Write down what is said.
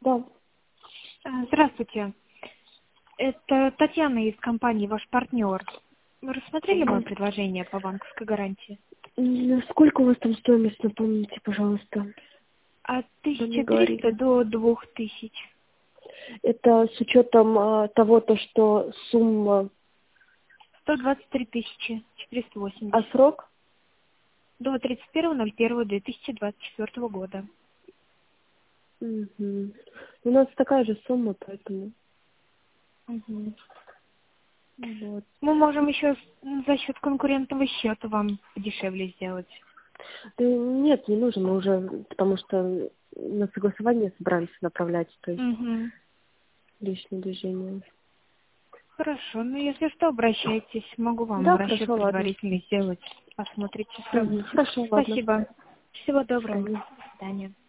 Да. Здравствуйте. Это Татьяна из компании «Ваш партнер». Вы рассмотрели мое предложение по банковской гарантии? Сколько у вас там стоимость, напомните, пожалуйста. От Вы мне 1300 говорили. до 2000. Это с учетом того, что сумма, 123 480. срок? До 31.01.2024 года. Угу. У нас такая же сумма, поэтому. Мгм. Вот. Мы можем еще за счет конкурентного счета вам дешевле сделать. Да нет, не нужно, мы уже, потому что на согласование собираемся направлять, то есть Мгм. лишнее движение. Хорошо, ну если что, обращайтесь. Могу вам Да, расчет хорошо, ладно. предварительный сделать. Посмотрите, сравните. Хорошо, ладно. Спасибо. Всего До доброго. свидания. До свидания.